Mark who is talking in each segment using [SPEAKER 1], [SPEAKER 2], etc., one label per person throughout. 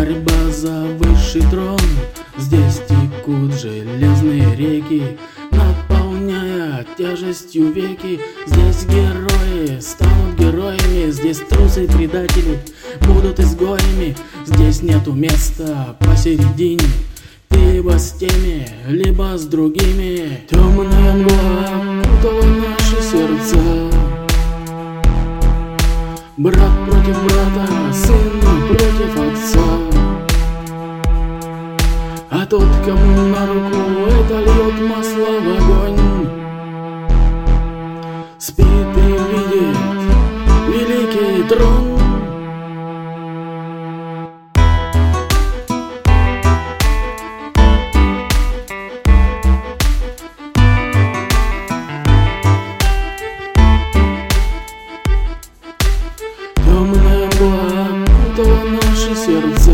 [SPEAKER 1] борьба за высший трон. Здесь текут железные реки, наполняя тяжестью веки. Здесь герои станут героями, здесь трусы и предатели будут изгоями. Здесь нету места посередине, либо с теми, либо с другими. Темная мгла окутала наши сердца. Брат против брата, сын против отца. А тот, кому на руку это льет масло в огонь, спит и видит великий трон. Темная мгла окутала наши сердца.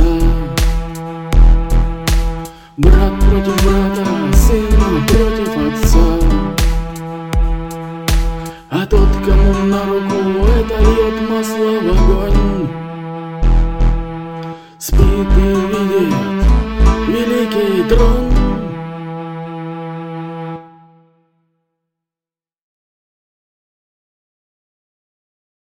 [SPEAKER 1] Брат против брата, сын против отца. А тот, кому на руку это льет масло в огонь, спит и видит великий трон.